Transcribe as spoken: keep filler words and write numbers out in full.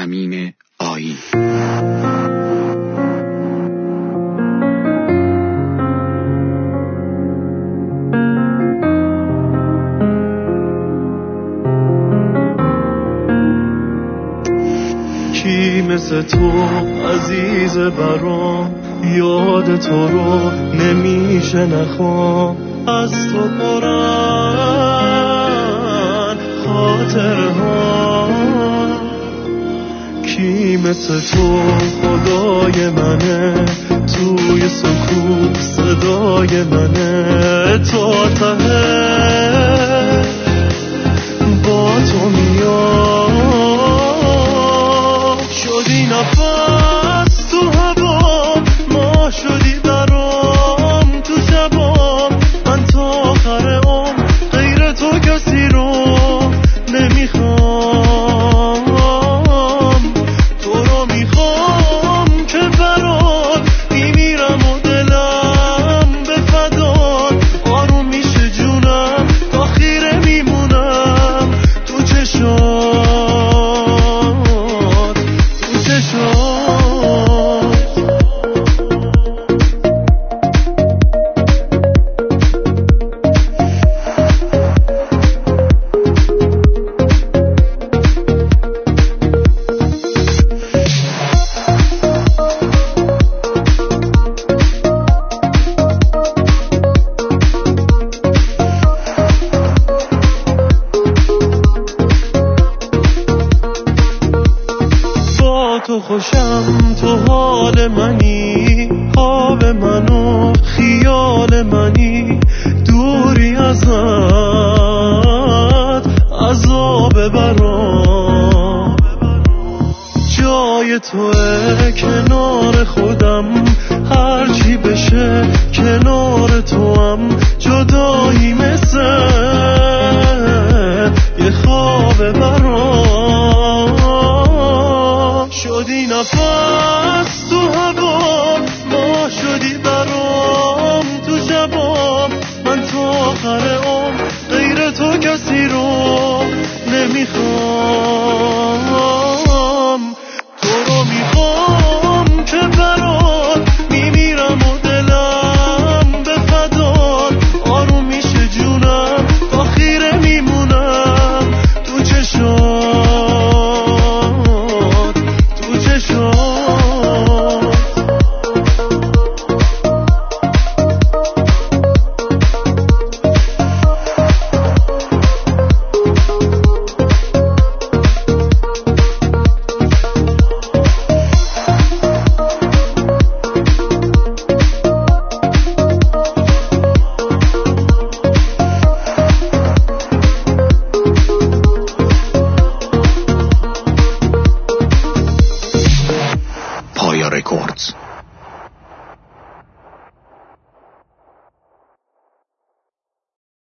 صمیم آیین. کی مثل تو عزیز برام، یاد تو رو نمیشه نخوام، از تو پرن خاطره ها. کی مثل تو خدای منه، توی سکوت صدای منه، تا ته با تو میام. شدی نفس تو هوا، ما شدی برام تو شبام، من تا آخر عمر غیر تو کسی رو نمیخوام. تو رو میخوام که برات میمیرم و دلم به فدات، آروم میشه جونم تا خیره میمونم تو چشات، تو چشات. تو خوشم، تو حال منی، خواب منو خیال منی، دوری ازت عذاب برام. جای توه کنار خودم، هرچی بشه کنار تو هم، جدایی مثل یه خواب برام. شدی نفس تو هوا، ما شدی برام تو شبام، من تا آخر عمر غیر تو کسی رو نمیخوام. تو رو میخوام که برات میمیرم و دلم به فدات، آروم میشه جونم تا خیره میمونم تو چشات، تو چشات. پایا رکوردز.